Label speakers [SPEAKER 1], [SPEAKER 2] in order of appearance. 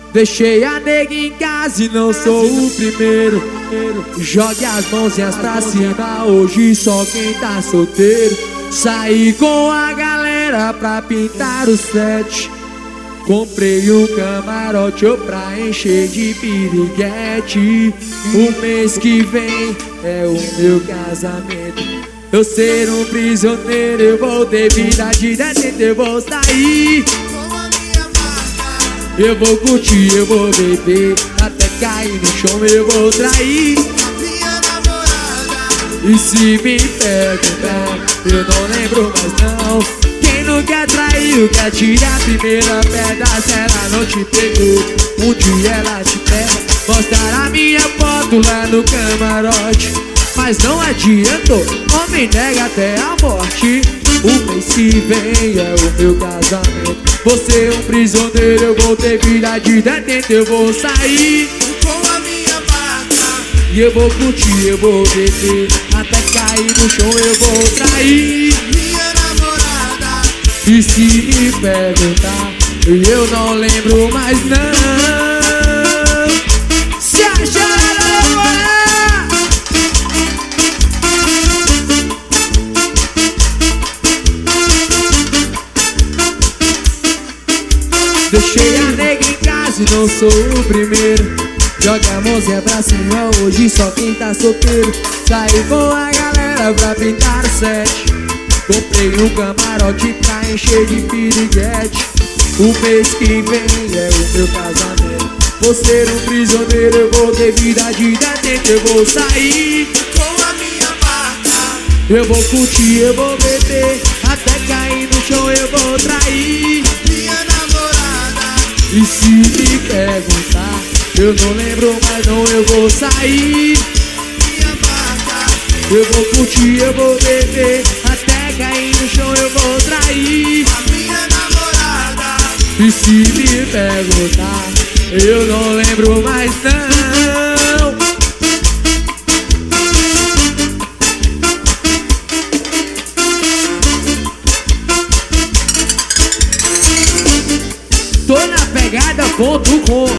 [SPEAKER 1] Deixei a nega em casa e não sou o primeiro. Jogue as mãozinhas pra cima, hoje só quem tá solteiro. Saí com a galera pra pintar o set. Comprei um camarote pra encher de piriguete. O mês que vem é o meu casamento. Eu ser um prisioneiro, eu vou ter vida de detento, eu vou sair. Eu vou curtir, eu vou beber, até cair no chão eu vou trair
[SPEAKER 2] minha namorada.
[SPEAKER 1] E se me perguntar, eu não lembro mais não. Quem nunca traiu, quer tirar a primeira pedra. Se ela não te pegou, um dia ela te pega. Mostrar a minha foto lá no camarote, mas não adiantou, homem nega até a morte. O mês que vem é o meu casamento. Você é um prisioneiro, eu vou ter vida de detento. Eu vou sair
[SPEAKER 2] com a minha barca.
[SPEAKER 1] e eu vou curtir, eu vou beber, até cair no chão eu vou trair
[SPEAKER 2] Minha namorada.
[SPEAKER 1] E se me perguntar, eu não lembro mais não. Se acha deixei a nega em casa e não sou o primeiro. Joga a mãozinha pra cima, hoje só quem tá solteiro. Saí com a galera pra pintar o set. Comprei um camarote pra encher de piriguete. O mês que vem é o meu casamento. Vou ser um prisioneiro, eu vou ter vida de detento. Eu vou sair
[SPEAKER 2] com a minha barca.
[SPEAKER 1] eu vou curtir, eu vou beber, até cair no chão eu vou trair
[SPEAKER 2] Minha namorada.
[SPEAKER 1] E se me perguntar, eu não lembro mais não. Eu vou sair,
[SPEAKER 2] Minha barca.
[SPEAKER 1] eu vou curtir, eu vou beber, até cair no chão eu vou trair
[SPEAKER 2] A minha namorada.
[SPEAKER 1] E se me perguntar, eu não lembro mais não. Tô na pegada.com